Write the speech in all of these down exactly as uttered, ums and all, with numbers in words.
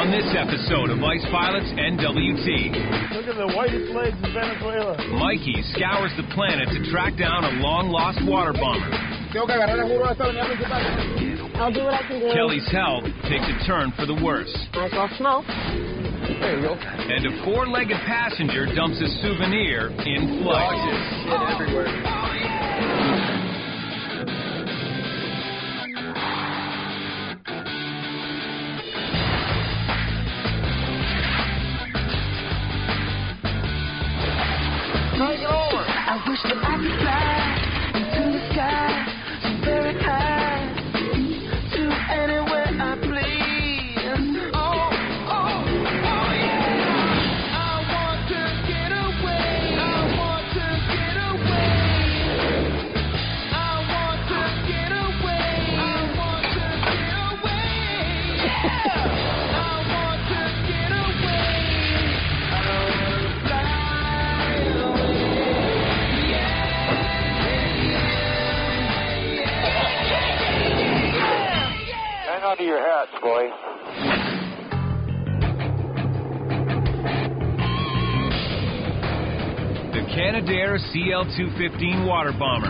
On this episode of Ice Pilots N W T, look at the whitest legs in Venezuela. Mikey scours the planet to track down a long-lost water bomber. I'll do what I can do. Kelly's health takes a turn for the worse. Might as well smoke. There you go. And a four-legged passenger dumps a souvenir in flight. Oh, shit everywhere. Take it over. I wish that I could fly into the sky so very high to anywhere I please. Oh, oh, oh yeah. I want to get away. I want to get away. I want to get away. I want to get away. Yeah. I want to get away. I want to fly away. Hang on to your hats, boy. The Canadair C L two fifteen water bomber.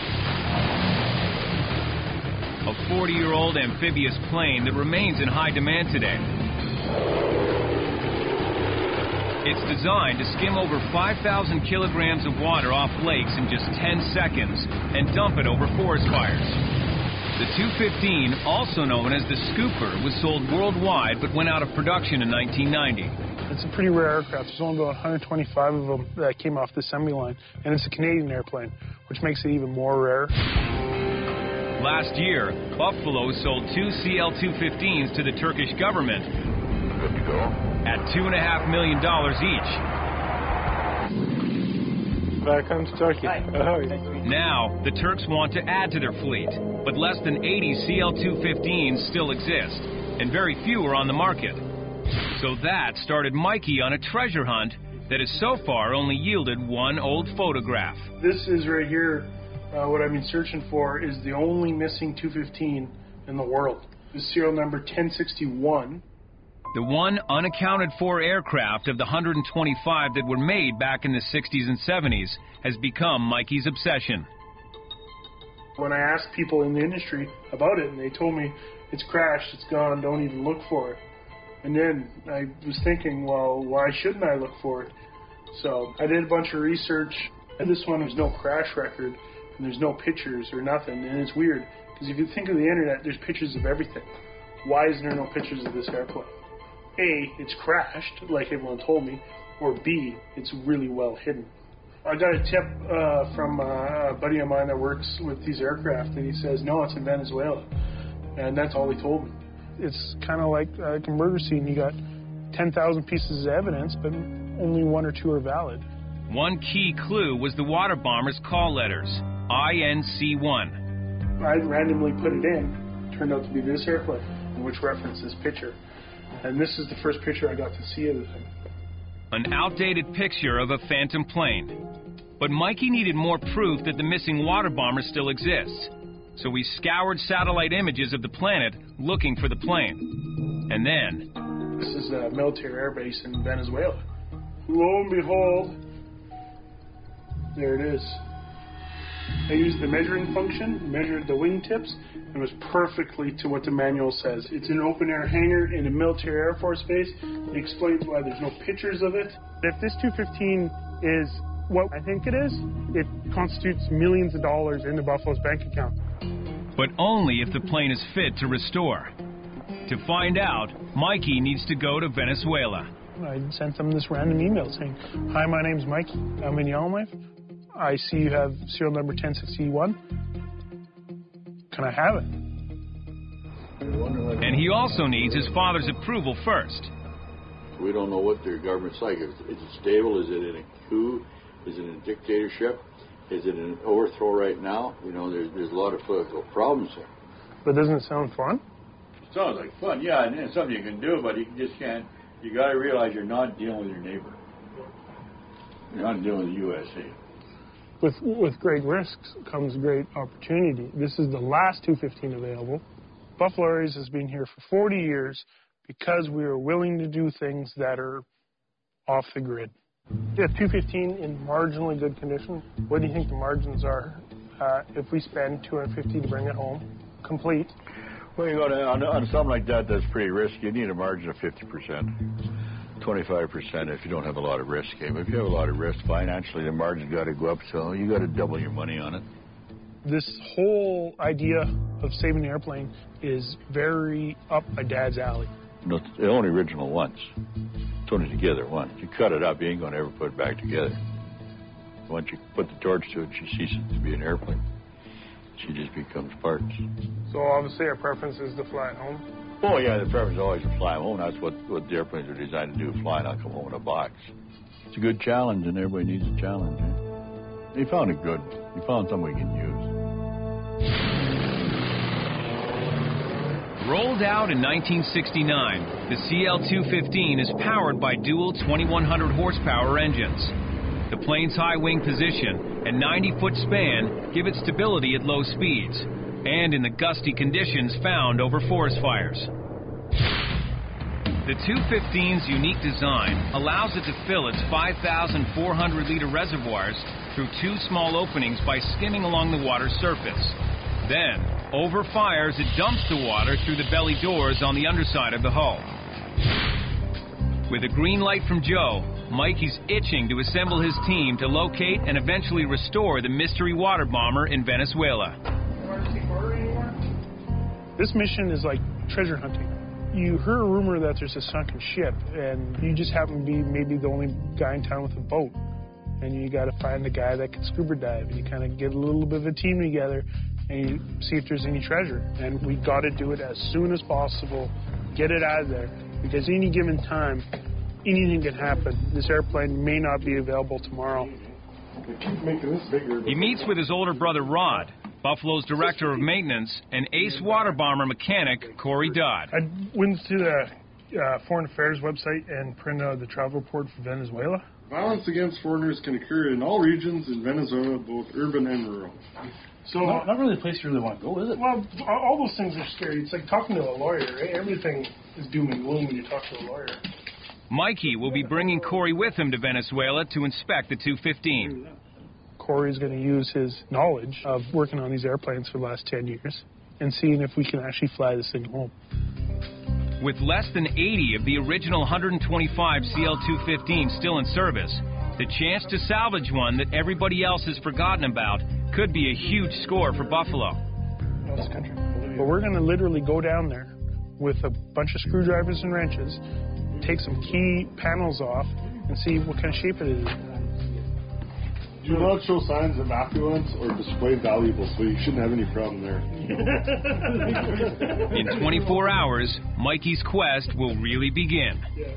A forty-year-old amphibious plane that remains in high demand today. It's designed to skim over five thousand kilograms of water off lakes in just ten seconds and dump it over forest fires. The two fifteen, also known as the Scooper, was sold worldwide but went out of production in nineteen ninety. It's a pretty rare aircraft. There's only about one hundred twenty-five of them that came off the assembly line, and it's a Canadian airplane, which makes it even more rare. Last year, Buffalo sold two C L two fifteens to the Turkish government Good to go. at two point five million dollars each. Back comes Turkey. Oh, Now, the Turks want to add to their fleet, but less than eighty C L two fifteens still exist, and very few are on the market. So that started Mikey on a treasure hunt that has so far only yielded one old photograph. This is right here. Uh, what I've been searching for is the only missing two fifteen in the world. The serial number ten sixty-one. The one unaccounted for aircraft of the one hundred twenty-five that were made back in the sixties and seventies has become Mikey's obsession. When I asked people in the industry about it, and they told me it's crashed, it's gone, don't even look for it. And then I was thinking, well, why shouldn't I look for it? So I did a bunch of research, and this one there's no crash record, and there's no pictures or nothing, and it's weird, because if you think of the internet, there's pictures of everything. Why isn't there no pictures of this airplane? A, it's crashed, like everyone told me, or B, it's really well hidden. I got a tip uh, from uh, a buddy of mine that works with these aircraft, and he says, no, it's in Venezuela. And that's all he told me. It's kind of like, uh, like a murder scene. You got ten thousand pieces of evidence, but only one or two are valid. One key clue was the water bomber's call letters, I N C one. I randomly put it in. Turned out to be this airplane, which referenced this picture. And this is the first picture I got to see of the thing. An outdated picture of a phantom plane. But Mikey needed more proof that the missing water bomber still exists. So we scoured satellite images of the planet looking for the plane. And then... This is a military air base in Venezuela. Lo and behold, there it is. I used the measuring function, measured the wingtips, and it was perfectly to what the manual says. It's an open-air hangar in a military Air Force base. It explains why there's no pictures of it. If this two fifteen is what I think it is, it constitutes millions of dollars into Buffalo's bank account. But only if the plane is fit to restore. To find out, Mikey needs to go to Venezuela. I sent them this random email saying, hi, my name's Mikey. I'm in Yellowknife. I see you have serial number ten sixty-one. Can I have it? And he also needs his father's approval first. We don't know what their government's like. Is, is it stable? Is it in a coup? Is it in a dictatorship? Is it an overthrow right now? You know, there's, there's a lot of political problems there. But doesn't it sound fun? It sounds like fun, yeah, and it's something you can do, but you just can't. You got to realize you're not dealing with your neighbor. You're not dealing with the U S A. With, with great risks comes great opportunity. This is the last two fifteen available. Buffalo Air East has been here for forty years. because we are willing to do things that are off the grid. Yeah, two fifteen in marginally good condition. What do you think the margins are uh, if we spend two hundred fifty to bring it home, complete? Well, you go to, on, on something like that that's pretty risky, you need a margin of fifty percent, twenty-five percent if you don't have a lot of risk. If you have a lot of risk, financially the margin's got to go up, so you got to double your money on it. This whole idea of saving the airplane is very up my dad's alley. No, it's only original once. It's only together once. You cut it up, you ain't going to ever put it back together. Once you put the torch to it, she ceases to be an airplane. She just becomes parts. So obviously our preference is to fly it home? Oh, yeah, the preference is always to fly home. That's what, what the airplanes are designed to do, fly, not come home in a box. It's a good challenge, and everybody needs a challenge. Eh? He found it good. He found something we can use. Rolled out in nineteen sixty-nine, the C L two fifteen is powered by dual twenty-one hundred horsepower engines. The plane's high wing position and ninety foot span give it stability at low speeds and in the gusty conditions found over forest fires. The two fifteen's unique design allows it to fill its five thousand four hundred liter reservoirs through two small openings by skimming along the water's surface. Then, over fires, it dumps the water through the belly doors on the underside of the hull. With a green light from Joe, Mikey's itching to assemble his team to locate and eventually restore the mystery water bomber in Venezuela. This mission is like treasure hunting. You hear a rumor that there's a sunken ship, and you just happen to be maybe the only guy in town with a boat. And you got to find a guy that can scuba dive, and you kind of get a little bit of a team together, and you see if there's any treasure. And we got to do it as soon as possible, get it out of there, because any given time, anything can happen. This airplane may not be available tomorrow. He meets with his older brother Rod, Buffalo's director of maintenance, and ace water bomber mechanic Corey Dodd. I went to the uh, Foreign Affairs website and printed out the travel report for Venezuela. Violence against foreigners can occur in all regions in Venezuela, both urban and rural. So not, not really a place you really want to go, is it? Well, all those things are scary. It's like talking to a lawyer, right? Everything is doom and gloom when you talk to a lawyer. Mikey will be bringing Corey with him to Venezuela to inspect the two fifteen. Corey's going to use his knowledge of working on these airplanes for the last ten years and seeing if we can actually fly this thing home. With less than eighty of the original one hundred twenty-five C L two fifteen still in service, the chance to salvage one that everybody else has forgotten about could be a huge score for Buffalo. This country. But we're going to literally go down there with a bunch of screwdrivers and wrenches, take some key panels off, and see what kind of shape it is. Do not show signs of affluence or display valuables, so you shouldn't have any problem there. In twenty-four hours, Mikey's quest will really begin.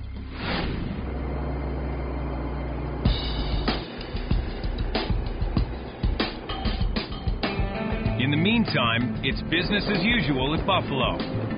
In the meantime, it's business as usual at Buffalo.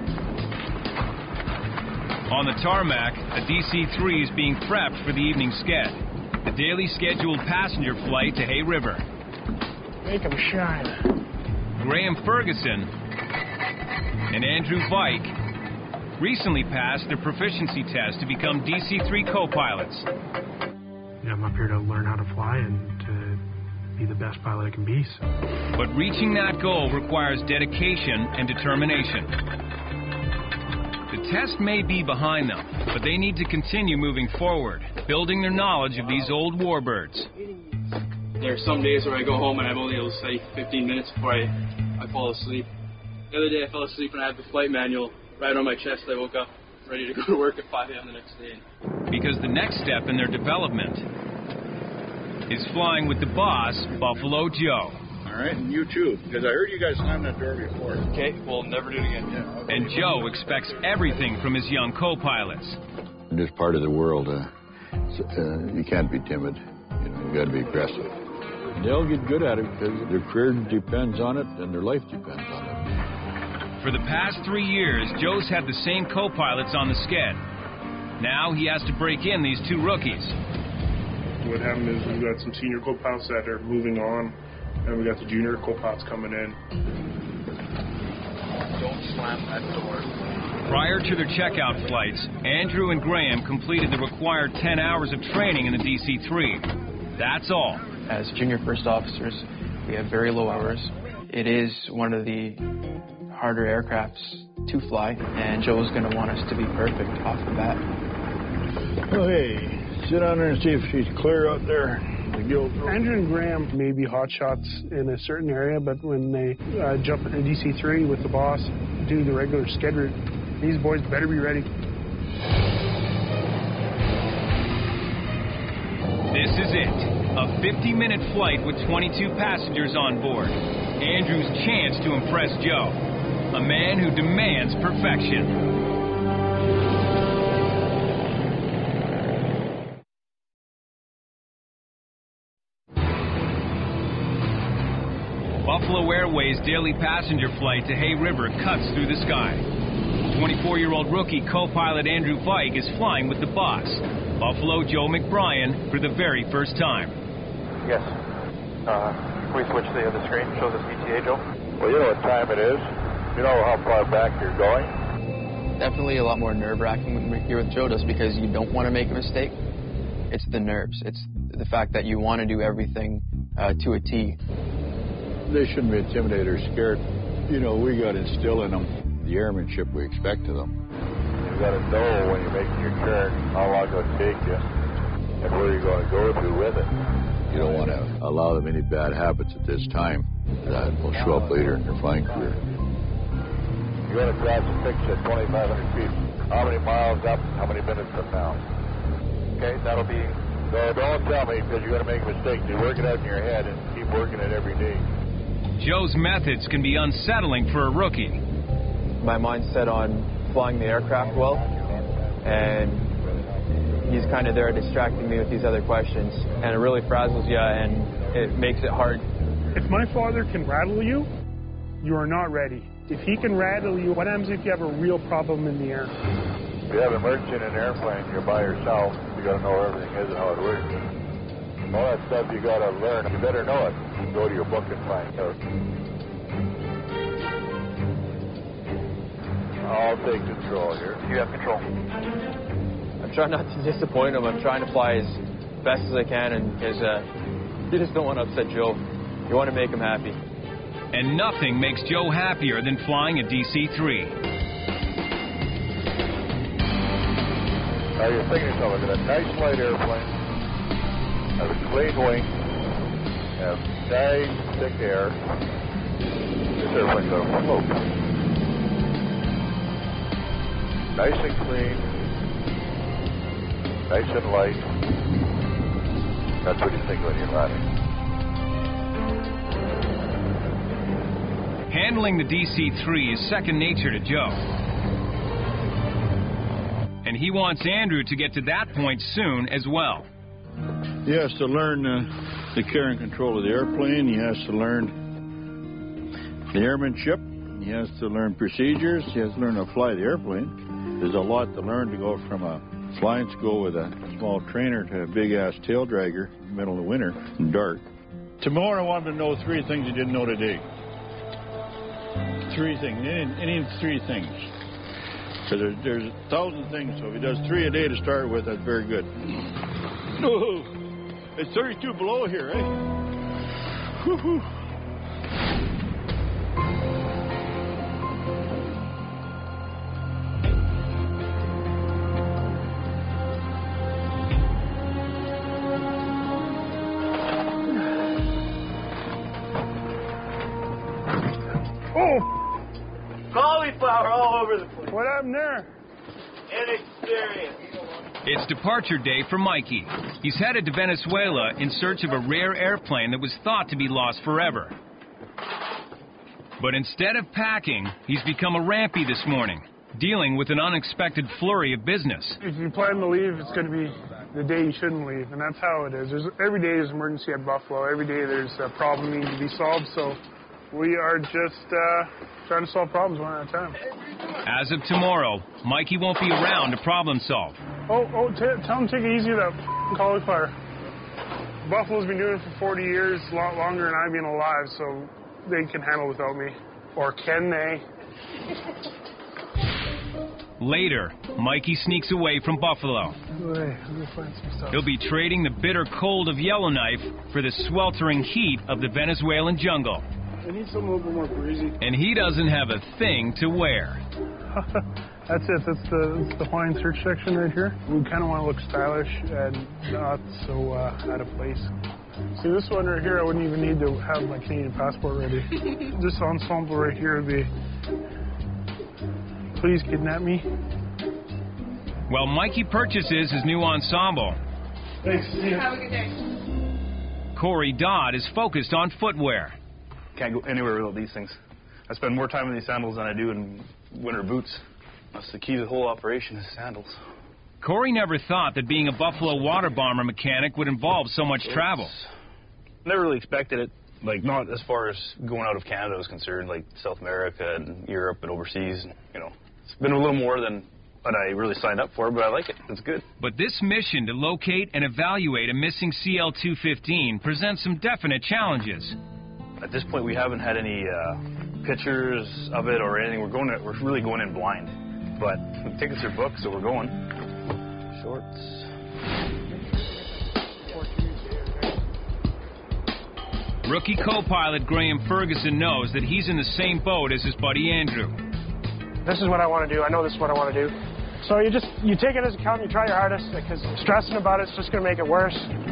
On the tarmac, a D C three is being prepped for the evening sked, the daily scheduled passenger flight to Hay River. Make them shine. Graham Ferguson and Andrew Vike recently passed their proficiency test to become D C three co-pilots. Yeah, I'm up here to learn how to fly and to be the best pilot I can be. So. But reaching that goal requires dedication and determination. The test may be behind them, but they need to continue moving forward, building their knowledge of these old warbirds. There are some days where I go home and I'm only able to study fifteen minutes before I, I fall asleep. The other day I fell asleep and I had the flight manual right on my chest. I woke up ready to go to work at five a.m. the next day. Because the next step in their development is flying with the boss, Buffalo Joe. All right, and you too, because I heard you guys slam that door before. Okay, we'll never do it again. Yeah, okay. And Joe expects everything from his young co-pilots. In this part of the world, uh, uh, you can't be timid. You know, you got to be aggressive. They'll get good at it because their career depends on it and their life depends on it. For the past three years, Joe's had the same co-pilots on the sked. Now he has to break in these two rookies. What happened is we've got some senior co-pilots that are moving on, and we got the junior co-pilots coming in. Don't slam that door. Prior to their checkout flights, Andrew and Graham completed the required ten hours of training in the D C three. That's all. As junior first officers, we have very low hours. It is one of the harder aircrafts to fly, and Joe's going to want us to be perfect off the bat. Oh, hey, sit down there and see if she's clear out there. Andrew and Graham may be hot shots in a certain area, but when they uh, jump into D C three with the boss, do the regular sked route, these boys better be ready. This is it. A fifty-minute flight with twenty-two passengers on board. Andrew's chance to impress Joe, a man who demands perfection. Buffalo Airways daily passenger flight to Hay River cuts through the sky. twenty-four-year-old rookie co-pilot Andrew Vike is flying with the boss, Buffalo Joe McBrien, for the very first time. Yes. Uh, can we switch the other screen? Show the E T A, Joe. Well, you know what time it is. You know how far back you're going. Definitely a lot more nerve-wracking when you're with Joe, just because you don't want to make a mistake. It's the nerves. It's the fact that you want to do everything uh, to a T. They shouldn't be intimidated or scared. You know, we got to instill in them the airmanship we expect of them. You got to know when you're making your turn how long it's going to take you and where you're going to go to with it. You don't want to allow them any bad habits at this time. That will show up later in their flying career. You're going to cross a fix at twenty-five hundred feet. How many miles up? How many minutes from now? Okay, that'll be... So don't tell me because you're going to make a mistake. You work it out in your head and keep working it every day. Joe's methods can be unsettling for a rookie. My mind's set on flying the aircraft well, and he's kind of there distracting me with these other questions, and it really frazzles you, and it makes it hard. If my father can rattle you, you are not ready. If he can rattle you, what happens if you have a real problem in the air? If you have an emergency in an airplane, you're by yourself, you got to know where everything is and how it works. All that stuff you got to learn. You better know it. Go to your book and find out. I'll take control here. You have control. I'm trying not to disappoint him. I'm trying to fly as best as I can, and because uh, you just don't want to upset Joe. You want to make him happy. And nothing makes Joe happier than flying a D C three. Now you're thinking yourself, look at a nice light airplane, have a clean wing, have nice thick air. This airplane's going to float. Nice and clean, nice and light. That's what you think when you're landing. Handling the D C three is second nature to Joe. And he wants Andrew to get to that point soon as well. He has to learn uh, the care and control of the airplane. He has to learn the airmanship. He has to learn procedures. He has to learn to fly the airplane. There's a lot to learn to go from a flying school with a small trainer to a big-ass tail dragger in the middle of the winter and dark. Tomorrow I want him to know three things he didn't know today. Three things. Any, any three things. Because there's, there's a thousand things, so if he does three a day to start with, that's very good. Oh, it's thirty-two below here, eh? Woo-hoo. Oh! Cauliflower all over the place. What happened there? Inexperience. It's departure day for Mikey. He's headed to Venezuela in search of a rare airplane that was thought to be lost forever. But instead of packing, he's become a rampy this morning, dealing with an unexpected flurry of business. If you plan to leave, it's going to be the day you shouldn't leave, and that's how it is. There's, every day there's an emergency at Buffalo. Every day there's a problem needing to be solved, so we are just uh, trying to solve problems one at a time. As of tomorrow, Mikey won't be around to problem solve. Oh, oh, t- tell them to take it easy with that f***ing cauliflower. Buffalo's been doing it for forty years, a lot longer than I've been alive, so they can handle it without me. Or can they? Later, Mikey sneaks away from Buffalo. He'll be trading the bitter cold of Yellowknife for the sweltering heat of the Venezuelan jungle. I need something a little bit more breezy. And he doesn't have a thing to wear. That's it. That's the, that's the Hawaiian search section right here. We kind of want to look stylish and not so uh, out of place. See, this one right here, I wouldn't even need to have my Canadian passport ready. This ensemble right here would be, please kidnap me. Well, Mikey purchases his new ensemble. Thanks. Have a good day. Corey Dodd is focused on footwear. Can't go anywhere without these things. I spend more time in these sandals than I do in winter boots. That's the key to the whole operation is sandals. Corey never thought that being a Buffalo water bomber mechanic would involve so much travel. Never really expected it, like not as far as going out of Canada was concerned, like South America and Europe and overseas. You know, it's been a little more than what I really signed up for, but I like it. It's good. But this mission to locate and evaluate a missing C L two fifteen presents some definite challenges. At this point, we haven't had any uh, pictures of it or anything. We're going. To, we're really going in blind, but the tickets are booked, so we're going. Shorts. Rookie co-pilot Graham Ferguson knows that he's in the same boat as his buddy Andrew. This is what I want to do. I know this is what I want to do. So you just you take it as a count and you try your hardest, because stressing about it's just going to make it worse.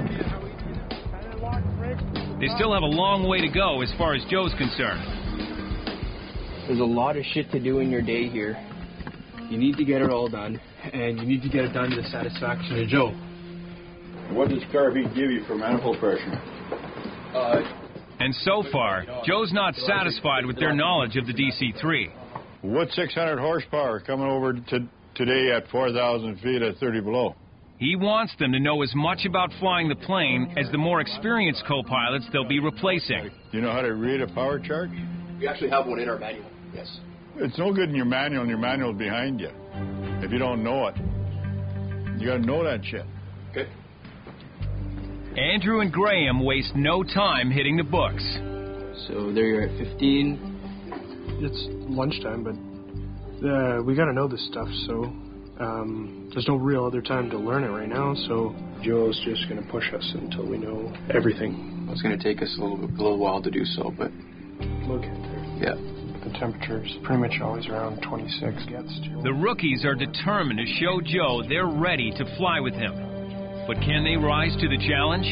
They still have a long way to go as far as Joe's concerned. There's a lot of shit to do in your day here. You need to get it all done, and you need to get it done to the satisfaction of Joe. What does Carvey give you for manifold pressure? Uh, and so far, Joe's not satisfied with their knowledge of the D C three. What's six hundred horsepower coming over to today at four thousand feet at thirty below? He wants them to know as much about flying the plane as the more experienced co-pilots they'll be replacing. You know how to read a power chart? We actually have one in our manual, yes. It's no good in your manual, and your manual's behind you. If you don't know it, you got to know that shit. Okay. Andrew and Graham waste no time hitting the books. So there you're at fifteen. It's lunchtime, but uh, we got to know this stuff, so um, there's no real other time to learn it right now, so Joe's just going to push us until we know everything. It's going to take us a little bit, a little while to do so, but we'll get there. Yeah. The temperature's pretty much always around twenty-six. Gets to. The rookies are determined to show Joe they're ready to fly with him. But can they rise to the challenge?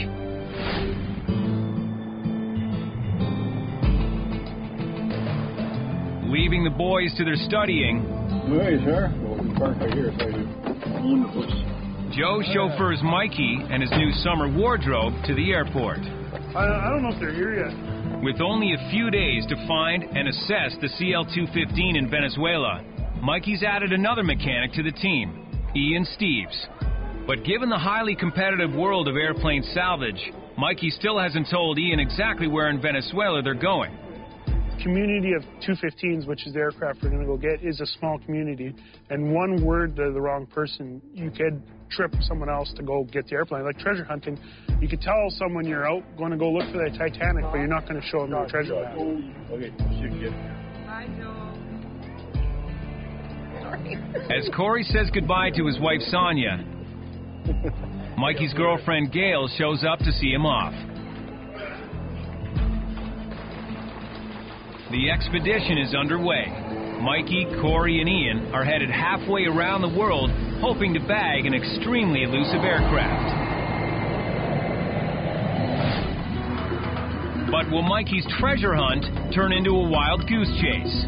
Leaving the boys to their studying, Hey, sir. Well, we park right here, so you. Wonderful. Joe chauffeurs Mikey and his new summer wardrobe to the airport. I, I don't know if they're here yet. With only a few days to find and assess the C L two fifteen in Venezuela, Mikey's added another mechanic to the team, Ian Steeves. But given the highly competitive world of airplane salvage, Mikey still hasn't told Ian exactly where in Venezuela they're going. Community of two fifteens, which is the aircraft we're going to go get, is a small community. And one word to the wrong person, you could trip someone else to go get the airplane. Like treasure hunting, you could tell someone you're out going to go look for that Titanic, but you're not going to show them your treasure map. Okay, you can get it. I know. Sorry. As Corey says goodbye to his wife Sonia, Mikey's girlfriend Gail shows up to see him off. The expedition is underway. Mikey, Corey, and Ian are headed halfway around the world, hoping to bag an extremely elusive aircraft. But will Mikey's treasure hunt turn into a wild goose chase?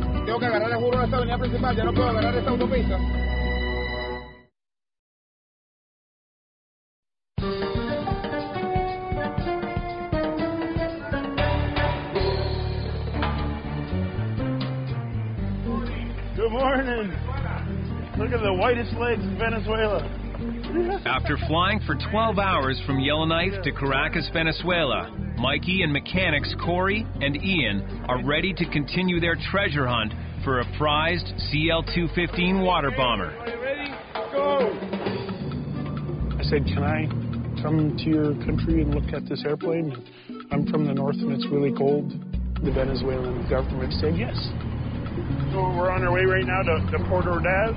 Good morning. Look at the whitest legs in Venezuela. After flying for twelve hours from Yellowknife to Caracas, Venezuela, Mikey and mechanics Corey and Ian are ready to continue their treasure hunt for a prized C L two fifteen water bomber. Are you ready? Go! I said, can I come to your country and look at this airplane? I'm from the north and it's really cold. The Venezuelan government said yes. So we're on our way right now to, to Port Ordaz.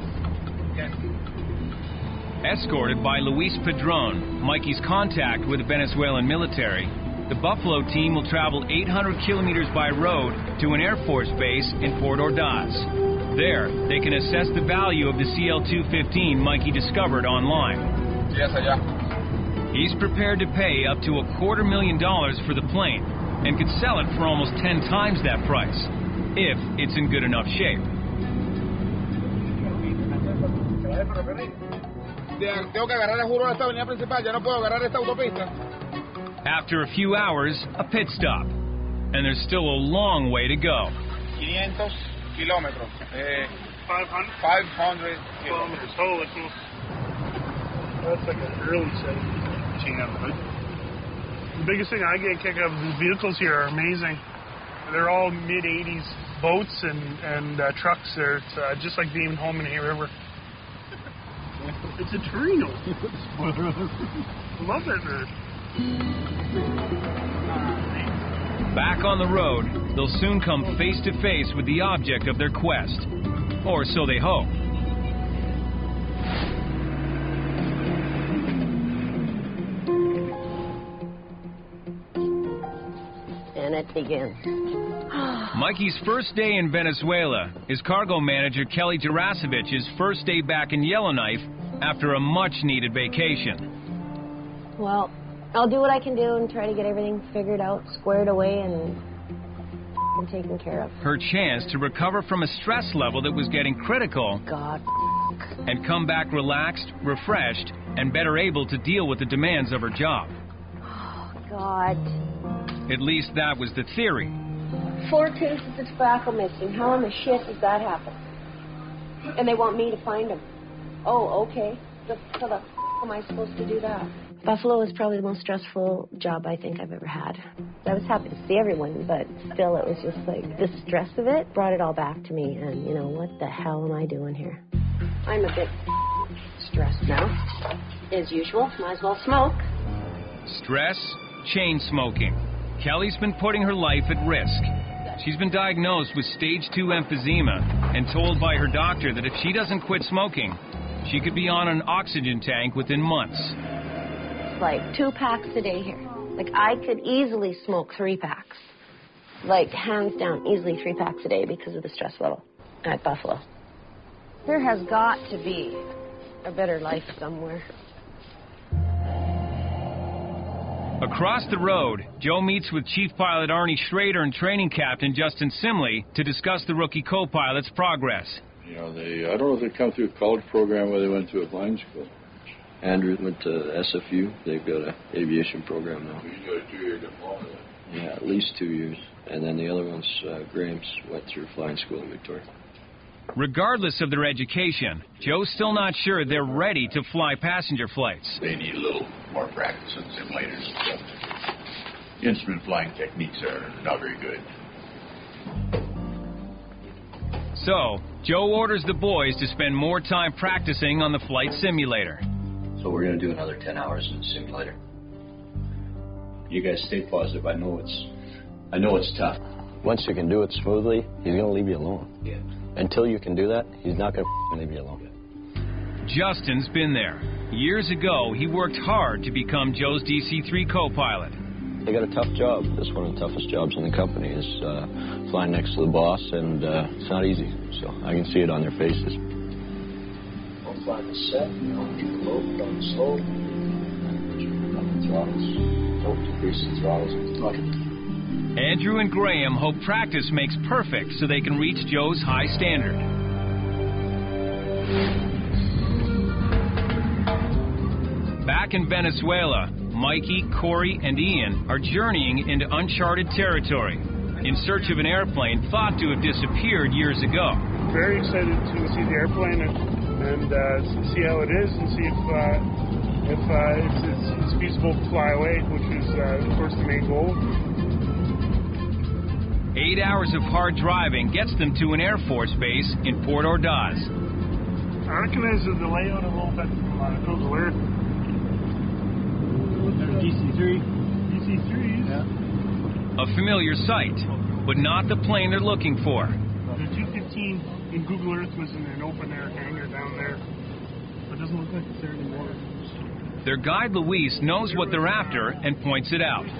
Escorted by Luis Padron, Mikey's contact with the Venezuelan military, the Buffalo team will travel eight hundred kilometers by road to an Air Force base in Port Ordaz. There, they can assess the value of the C L two fifteen Mikey discovered online. Yes, allá. He's prepared to pay up to a quarter million dollars for the plane and could sell it for almost ten times that price, if it's in good enough shape. Tengo que agarrar el juro de esta avenida principal, ya no puedo agarrar esta autopista. After a few hours, a pit stop, and there's still a long way to go. five hundred kilómetros. Eh, five hundred? five hundred kilometers. Holy cool. That's like an early setting. The biggest thing I get a kick out of the vehicles here are amazing. They're all mid eighties boats and, and uh, trucks. There, it's uh, just like being home in Hay River. It's a Torino. I love that, man. Back on the road, they'll soon come face to face with the object of their quest. Or so they hope. And it begins. Mikey's first day in Venezuela is cargo manager Kelly Jarasevich's first day back in Yellowknife after a much-needed vacation. Well, I'll do what I can do and try to get everything figured out, squared away, and, and taken care of. Her chance to recover from a stress level that was getting critical. God. And come back relaxed, refreshed, and better able to deal with the demands of her job. Oh, God. At least that was the theory. Four cases of tobacco missing. How in the shit does that happen? And they want me to find them. Oh, okay. The, how the f*** am I supposed to do that? Buffalo was probably the most stressful job I think I've ever had. I was happy to see everyone, but still it was just like the stress of it brought it all back to me. And, you know, what the hell am I doing here? I'm a bit stressed now. As usual, might as well smoke. Stress, chain smoking. Kelly's been putting her life at risk. She's been diagnosed with stage two emphysema and told by her doctor that if she doesn't quit smoking, she could be on an oxygen tank within months. Like two packs a day here. Like I could easily smoke three packs. Like hands down, easily three packs a day because of the stress level at Buffalo. There has got to be a better life somewhere. Across the road, Joe meets with Chief Pilot Arnie Schrader and Training Captain Justin Simley to discuss the rookie co-pilot's progress. You know, they I don't know if they come through a college program or they went to a flying school. Andrew went to S F U. They've got an aviation program now. He's got a two-year diploma. Yeah, at least two years. And then the other one's uh, Graham's went through flying school in Victoria. Regardless of their education, Joe's still not sure they're ready to fly passenger flights. They need a little more practice on simulators and stuff. Instrument flying techniques are not very good. So, Joe orders the boys to spend more time practicing on the flight simulator. So we're going to do another ten hours in the simulator. You guys stay positive. I know it's, I know it's tough. Once you can do it smoothly, he's going to leave you alone. Yeah. Until you can do that, he's not going to leave you alone. Justin's been there. Years ago, he worked hard to become Joe's D C three co-pilot. They got a tough job. That's one of the toughest jobs in the company is uh, flying next to the boss, and uh, it's not easy. So I can see it on their faces. I'll fly the set, you know, keep the low, put on the slow, up the throttles, don't decrease the throttles. Andrew and Graham hope practice makes perfect so they can reach Joe's high standard. Back in Venezuela, Mikey, Corey, and Ian are journeying into uncharted territory in search of an airplane thought to have disappeared years ago. Very excited to see the airplane and, and uh, see how it is and see if, uh, if uh, it's, it's, it's feasible to fly away, which is, uh, of course, the main goal. Eight hours of hard driving gets them to an Air Force base in Port Ordaz. I recognize the layout a little bit from uh, Cold Alert. D C three. D C threes? Yeah. A familiar sight, but not the plane they're looking for. the two fifteen in Google Earth was in an open-air hangar down there. But it doesn't look like it's there anymore. Their guide, Luis, knows what they're after and points it out.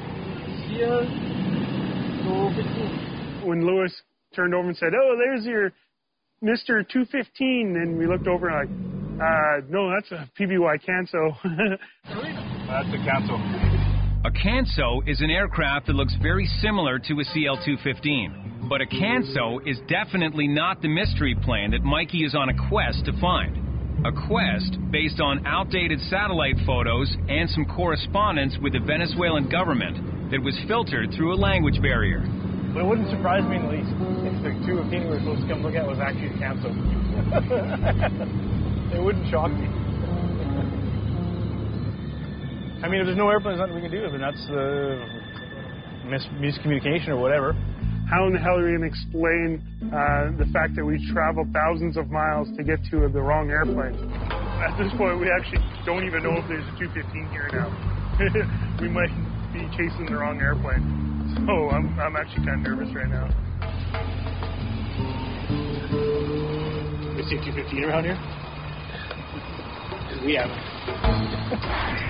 When Lewis turned over and said, oh, there's your Mister two fifteen, and we looked over and like, uh, no, that's a P B Y Canso. That's a Canso. A Canso is an aircraft that looks very similar to a C L two fifteen. But a Canso is definitely not the mystery plane that Mikey is on a quest to find. A quest based on outdated satellite photos and some correspondence with the Venezuelan government that was filtered through a language barrier. But it wouldn't surprise me in the least if the two fifteen we were supposed to come look at was actually a Canso. It wouldn't shock me. I mean, if there's no airplane, there's nothing we can do. I mean, that's the mis- miscommunication or whatever. How in the hell are we going to explain uh, the fact that we traveled thousands of miles to get to the wrong airplane? At this point, we actually don't even know if there's a two fifteen here now. We might be chasing the wrong airplane. So I'm, I'm actually kind of nervous right now. You see a two fifteen around here? We haven't.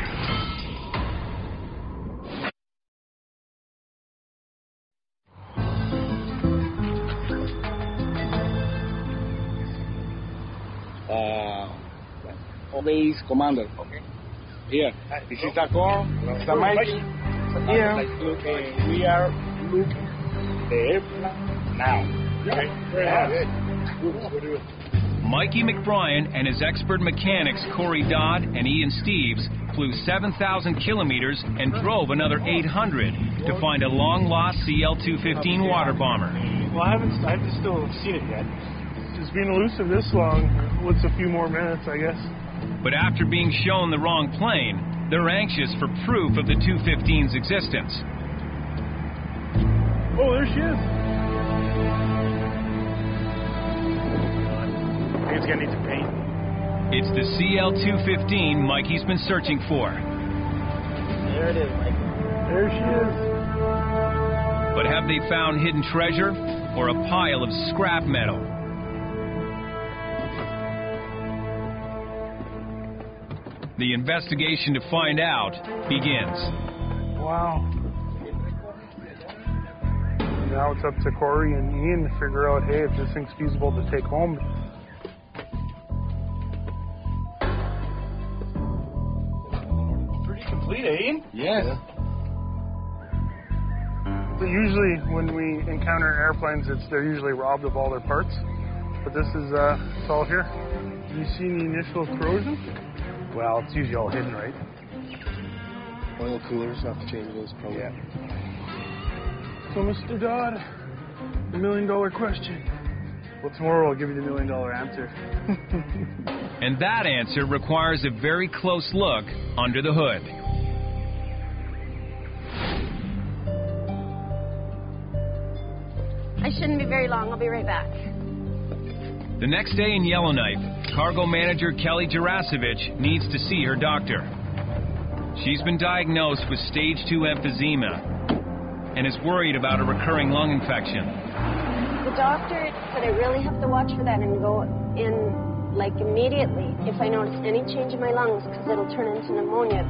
Uh, Obey's commander. Okay. Here. This is Taco. The Mikey. Here. Okay. We are looking the airplane now. Okay. Yeah. Mikey McBrien and his expert mechanics Corey Dodd and Ian Steves flew seven thousand kilometers and drove another eight hundred to find a long-lost C L two fifteen water bomber. Well, I haven't, I haven't still seen it yet. Just being elusive this long, what's a few more minutes, I guess. But after being shown the wrong plane, they're anxious for proof of the two fifteen's existence. Oh, there she is. I think it's going to need some paint. It's the C L two fifteen Mikey's been searching for. There it is, Mikey. There she is. But have they found hidden treasure or a pile of scrap metal? The investigation to find out begins. Wow. Now it's up to Corey and Ian to figure out, hey, if this thing's feasible to take home. Pretty complete, eh, Ian? Yes. But usually when we encounter airplanes, it's they're usually robbed of all their parts. But this is, uh, it's all here. Do you see any initial corrosion? Well, it's usually all hidden, right? Oil coolers, have to change those probably. Yeah. So, Mister Dodd, the million dollar question. Well, tomorrow I'll give you the million dollar answer. And that answer requires a very close look under the hood. I shouldn't be very long. I'll be right back. The next day in Yellowknife, cargo manager Kelly Jarasevich needs to see her doctor. She's been diagnosed with stage two emphysema and is worried about a recurring lung infection. The doctor said I really have to watch for that and go in, like, immediately if I notice any change in my lungs, because it'll turn into pneumonia.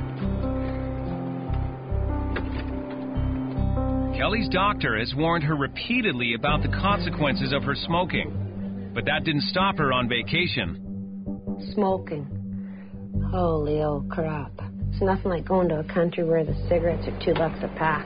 Kelly's doctor has warned her repeatedly about the consequences of her smoking, but that didn't stop her on vacation. Smoking. Holy old crap. It's nothing like going to a country where the cigarettes are two bucks a pack.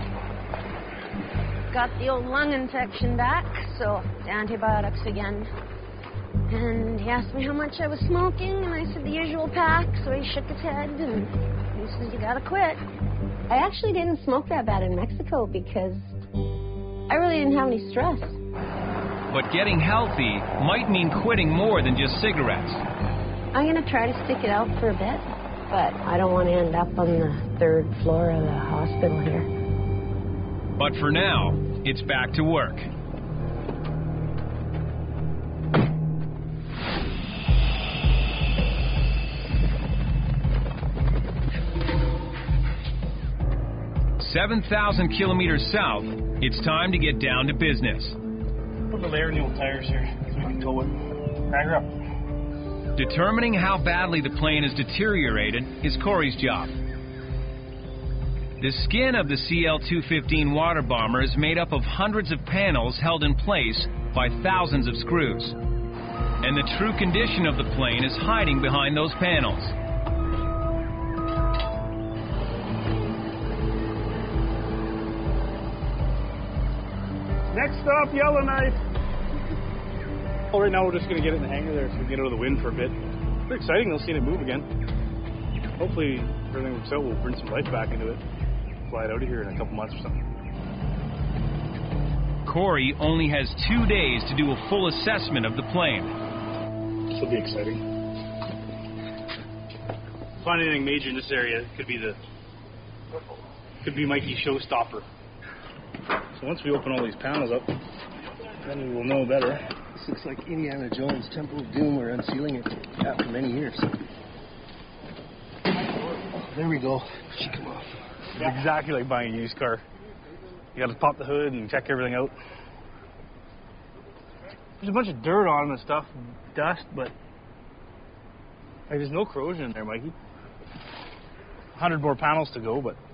Got the old lung infection back, so the antibiotics again. And he asked me how much I was smoking, and I said the usual pack, so he shook his head, and he says, you gotta quit. I actually didn't smoke that bad in Mexico because I really didn't have any stress. But getting healthy might mean quitting more than just cigarettes. I'm gonna try to stick it out for a bit, but I don't want to end up on the third floor of the hospital here. But for now, it's back to work. seven thousand kilometers south, it's time to get down to business. put the air in the old tires here so we can tow it. Drag her up. Determining how badly the plane is deteriorated is Corey's job. The skin of the C L two fifteen water bomber is made up of hundreds of panels held in place by thousands of screws. And the true condition of the plane is hiding behind those panels. Next stop, Yellowknife. Well, right now we're just going to get it in the hangar there so we can get out of the wind for a bit. Pretty exciting though, seeing it move again. Hopefully everything works out, we'll bring some life back into it. Fly it out of here in a couple months or something. Corey only has two days to do a full assessment of the plane. This will be exciting. Find anything major in this area could be the could be Mikey's showstopper. So once we open all these panels up, then we will know better. This looks like Indiana Jones' Temple of Doom. We're unsealing it after many years. Oh, there we go. She come off. It's exactly like buying a used car. You got to pop the hood and check everything out. There's a bunch of dirt on and stuff, dust, but like, there's no corrosion in there, Mikey. A hundred more panels to go, but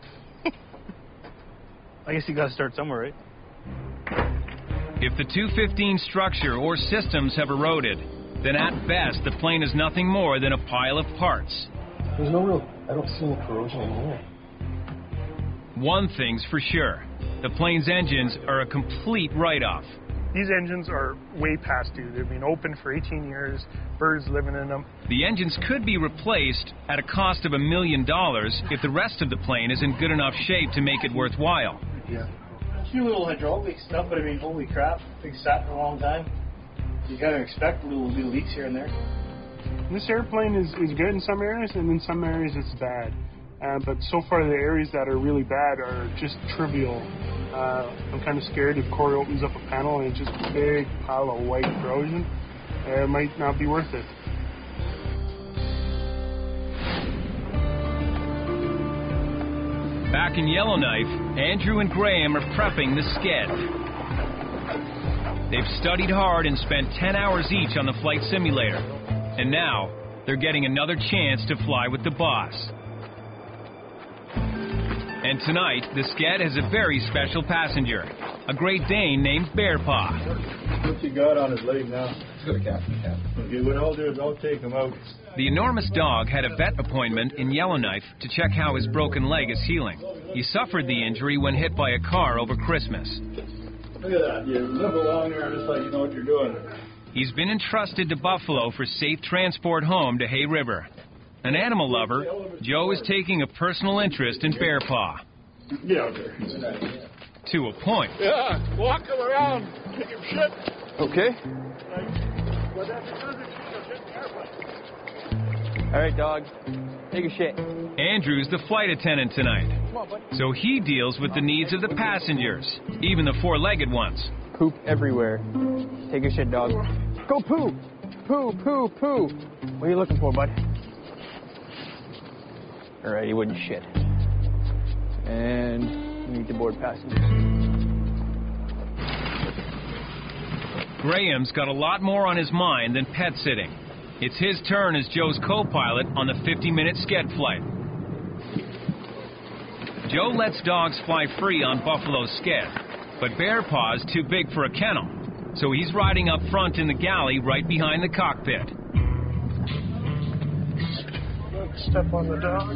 I guess you got to start somewhere, right? If the two fifteen structure or systems have eroded, then at best the plane is nothing more than a pile of parts. There's no real, I don't see any corrosion in here. One thing's for sure, the plane's engines are a complete write-off. These engines are way past due. They've been open for eighteen years, birds living in them. The engines could be replaced at a cost of a million dollars if the rest of the plane is in good enough shape to make it worthwhile. Yeah. A few little hydraulic stuff, but I mean, holy crap, things sat for a long time. You gotta expect little, little leaks here and there. This airplane is, is good in some areas, and in some areas it's bad. Uh, but so far the areas that are really bad are just trivial. Uh, I'm kind of scared if Corey opens up a panel and it's just a big pile of white corrosion, uh, it might not be worth it. Back in Yellowknife, Andrew and Graham are prepping the Sked. They've studied hard and spent ten hours each on the flight simulator. And now, they're getting another chance to fly with the boss. And tonight, the Sked has a very special passenger, a Great Dane named Bear Paw. What you got on his leg now? He's got a cap in the cap. Okay, what I'll do is I'll take him out. The enormous dog had a vet appointment in Yellowknife to check how his broken leg is healing. He suffered the injury when hit by a car over Christmas. Look at that. You live along there just like you know what you're doing. He's been entrusted to Buffalo for safe transport home to Hay River. An animal lover, Joe is taking a personal interest in Bear Paw. Get out there. To a point. Yeah, walk him around. Take him shit. Okay. All right, dog. Take a shit. Andrew's the flight attendant tonight, so he deals with the needs of the passengers, even the four-legged ones. Poop everywhere. Take a shit, dog. Go poo. Poo, poo, poo. What are you looking for, bud? All right, you wouldn't shit. And you need to board passengers. Graham's got a lot more on his mind than pet sitting. It's his turn as Joe's co-pilot on the fifty-minute Sked flight. Joe lets dogs fly free on Buffalo's Sked, but Bear Paw's too big for a kennel, so he's riding up front in the galley right behind the cockpit. Step on the dog.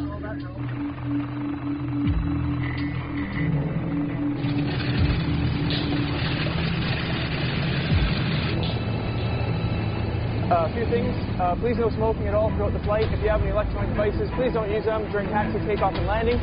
Uh, a few things. Uh, please no smoking at all throughout the flight. If you have any electronic devices, please don't use them during taxi, takeoff, and landing.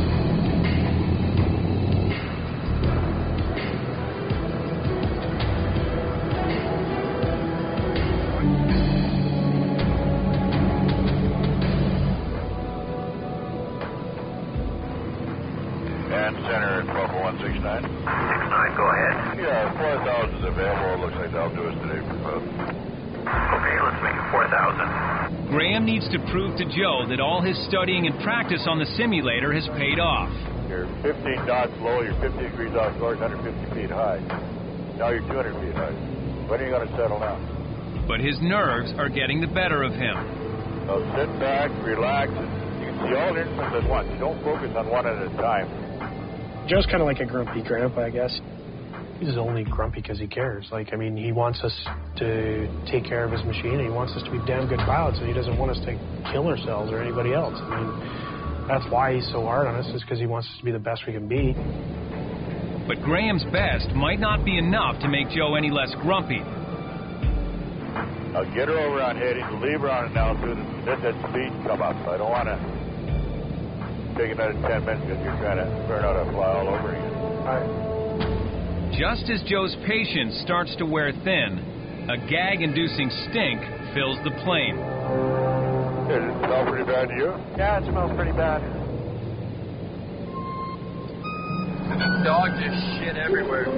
And center at twelve one six nine. six nine, go ahead. Yeah, four thousand is available. It looks like they'll do us today for both. Okay, let's make it four thousand. Graham needs to prove to Joe that all his studying and practice on the simulator has paid off. You're fifteen knots low, you're fifty degrees off course, one hundred fifty feet high. Now you're two hundred feet high. When are you going to settle down? But his nerves are getting the better of him. So sit back, relax, and you can see all the instruments at once. Don't focus on one at a time. Joe's kind of like a grumpy grandpa, I guess. He's only grumpy because he cares. Like, I mean, he wants us to take care of his machine, and he wants us to be damn good pilots, and he doesn't want us to kill ourselves or anybody else. I mean, that's why he's so hard on us, is because he wants us to be the best we can be. But Graham's best might not be enough to make Joe any less grumpy. I'll get her over on heading, leave her on an altitude, and let that speed come up. I don't want to take another ten minutes because you're trying to learn how to fly all over again. All right. Just as Joe's patience starts to wear thin, a gag-inducing stink fills the plane. Does it smell pretty bad to you? Yeah, it smells pretty bad. Dog just shit everywhere.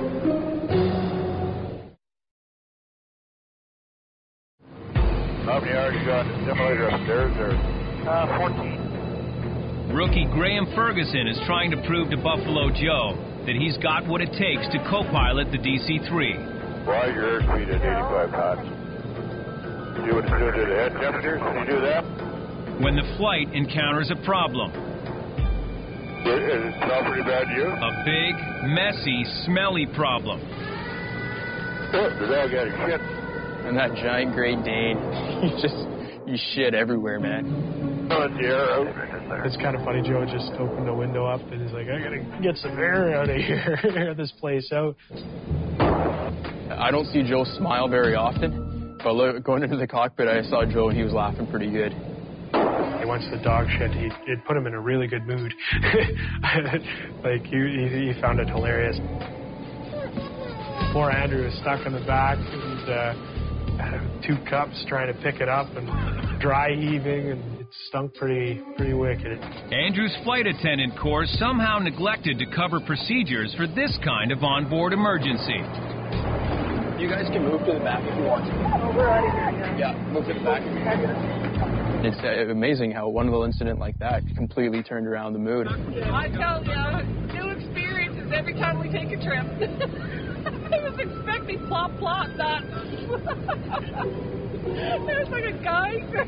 How many hours you got in the simulator upstairs there? Uh, fourteen. Rookie Graham Ferguson is trying to prove to Buffalo Joe that he's got what it takes to co-pilot the D C three. Why your airspeed at eighty-five knots? You do what it's doing to the head temperatures? Can you do that? When the flight encounters a problem. Is it smell pretty bad to you? A big, messy, smelly problem. Oh, the dog got his shit. And that giant Great Dane, you just, you shit everywhere, man. Oh, the air out. It's kind of funny. Joe just opened the window up and he's like, I gotta get some air out of here, air this place out. I don't see Joe smile very often, but look, going into the cockpit, I saw Joe and he was laughing pretty good. Once the dog shit, he, it put him in a really good mood. Like, he, he, he found it hilarious. Poor Andrew was stuck in the back and uh, two cups trying to pick it up and dry heaving, and it stunk pretty pretty wicked. Andrew's flight attendant course somehow neglected to cover procedures for this kind of onboard emergency. You guys can move to the back if you want to. Oh, we're out of here. Yeah, move to the back. It's uh, amazing how one little incident like that completely turned around the mood. I tell you, new experiences every time we take a trip. I was expecting plop plop, not. There's like a geyser.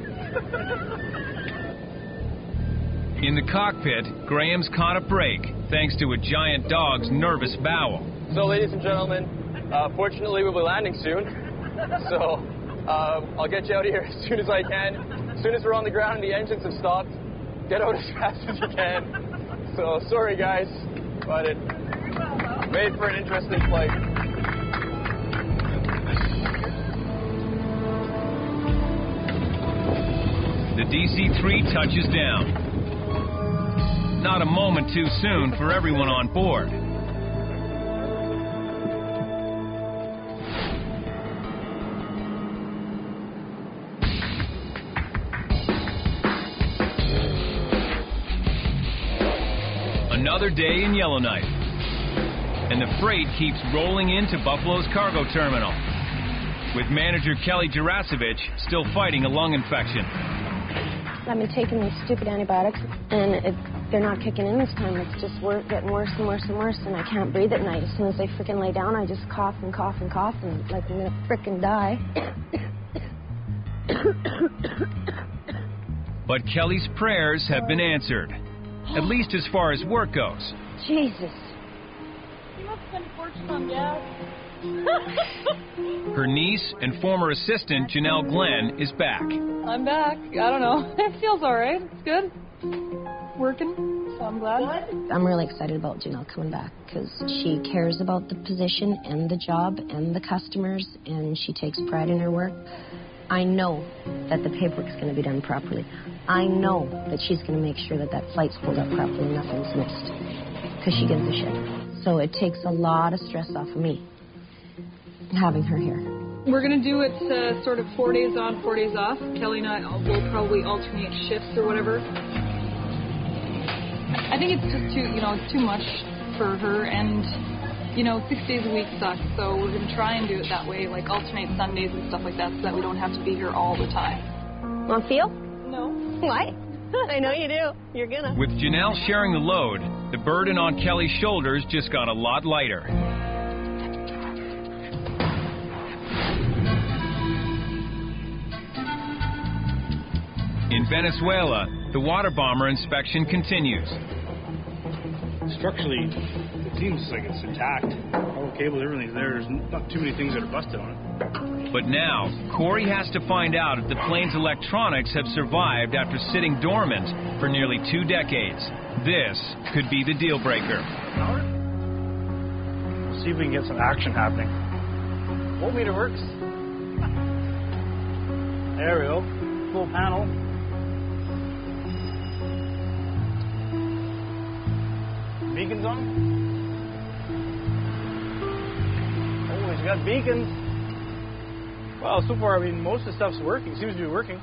In the cockpit, Graham's caught a break thanks to a giant dog's nervous bowel. So, ladies and gentlemen, uh, fortunately we'll be landing soon. So, uh, I'll get you out of here as soon as I can. As soon as we're on the ground and the engines have stopped, get out as fast as you can. So, sorry guys, but it made for an interesting flight. The D C three touches down. Not a moment too soon for everyone on board. Another day in Yellowknife, and the freight keeps rolling into Buffalo's cargo terminal, with manager Kelly Jarasevich still fighting a lung infection. I've been taking these stupid antibiotics, and it, they're not kicking in this time. It's just wor- getting worse and worse and worse, and I can't breathe at night. As soon as I frickin' lay down, I just cough and cough and cough, and like I'm gonna frickin' die. But Kelly's prayers have been answered, at least as far as work goes. Jesus. You must spend a fortune on gas. Her niece and former assistant, Janelle Glenn, is back. I'm back. I don't know. It feels all right. It's good. Working, so I'm glad. I'm really excited about Janelle coming back because she cares about the position and the job and the customers, and she takes pride in her work. I know that the paperwork's going to be done properly. I know that she's going to make sure that that flight's pulled up properly and nothing's missed because she gives a shit. So it takes a lot of stress off of me having her here. We're going to do it uh, sort of four days on, four days off. Kelly and I will probably alternate shifts or whatever. I think it's just too, you know, it's too much for her, and, you know, six days a week sucks, so we're going to try and do it that way, like alternate Sundays and stuff like that, so that we don't have to be here all the time. Want feel? No. Why? I know you do. You're gonna. With Janelle sharing the load, the burden on Kelly's shoulders just got a lot lighter. In Venezuela, the water bomber inspection continues. Structurally, it seems like it's intact. All the cables, everything's there. There's not too many things that are busted on it. But now, Corey has to find out if the plane's electronics have survived after sitting dormant for nearly two decades. This could be the deal breaker. We'll see if we can get some action happening. Voltmeter works. There we go. Full panel. Beacons on? Oh, he's got beacons. Well, so far, I mean, most of the stuff's working. Seems to be working.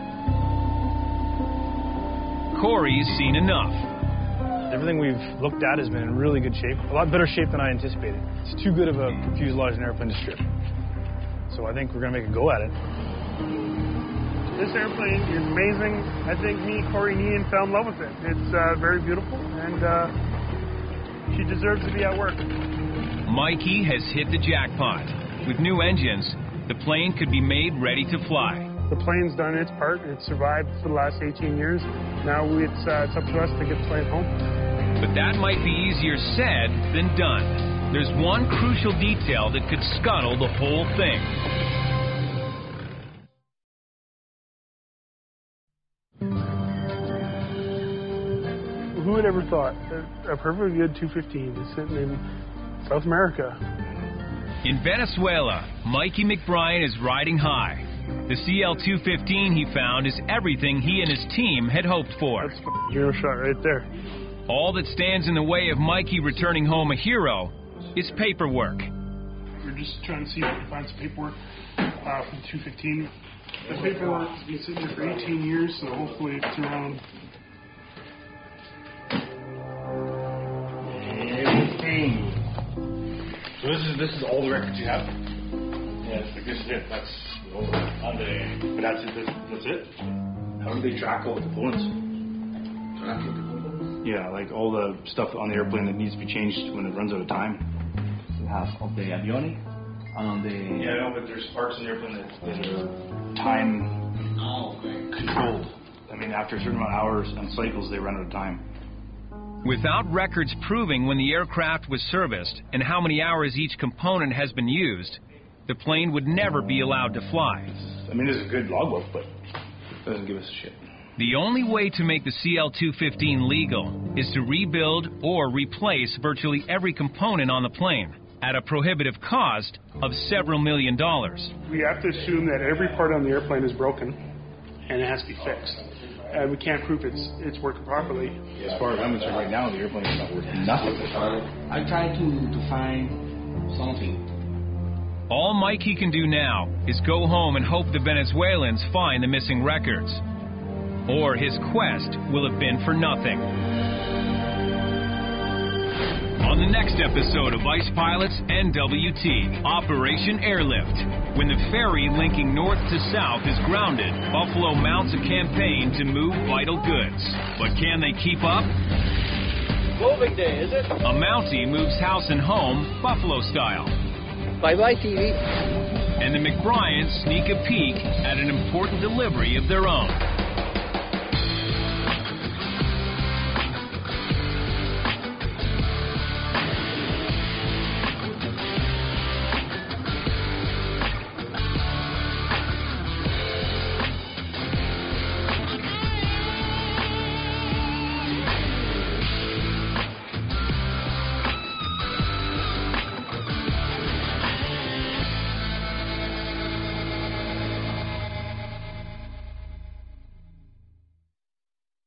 Corey's seen enough. Everything we've looked at has been in really good shape. A lot better shape than I anticipated. It's too good of a fuselage and airplane to strip. So I think we're going to make a go at it. This airplane is amazing. I think me, Corey Nean, fell in love with it. It's uh, very beautiful, and uh, she deserves to be at work. Mikey has hit the jackpot. With new engines, the plane could be made ready to fly. The plane's done its part. It's survived for the last eighteen years. Now it's, uh, it's up to us to get the plane home. But that might be easier said than done. There's one crucial detail that could scuttle the whole thing. Who would ever thought a perfectly good two fifteen is sitting in South America? In Venezuela, Mikey McBrien is riding high. The C L two fifteen he found is everything he and his team had hoped for. That's a hero shot right there. All that stands in the way of Mikey returning home a hero is paperwork. We're just trying to see if we can find some paperwork uh, for the two fifteen. The paperwork has been sitting there for eighteen years, so hopefully it's around. Everything. So this is this is all the records you have? Yeah, like this is it. That's all on the. But that's it. That's, that's it. How do they track all the components? Track the components? Yeah, like all the stuff on the airplane that needs to be changed when it runs out of time. You have of the avionic and on the. Yeah, no, but there's parts in the airplane that, that are time oh, okay. controlled. I mean, after a certain amount of hours and cycles, they run out of time. Without records proving when the aircraft was serviced and how many hours each component has been used, the plane would never be allowed to fly. I mean, it's a good logbook, but it doesn't give us a shit. The only way to make the C L two fifteen legal is to rebuild or replace virtually every component on the plane at a prohibitive cost of several million dollars. We have to assume that every part on the airplane is broken and it has to be fixed. And we can't prove it's it's working properly. As far as I'm concerned, right now, the airplane is not worth nothing. I try to, to find something. All Mikey can do now is go home and hope the Venezuelans find the missing records. Or his quest will have been for nothing. On the next episode of Ice Pilots N W T, Operation Airlift. When the ferry linking north to south is grounded, Buffalo mounts a campaign to move vital goods. But can they keep up? Moving day, is it? A Mountie moves house and home, Buffalo style. Bye-bye, T V. And the McBryans sneak a peek at an important delivery of their own.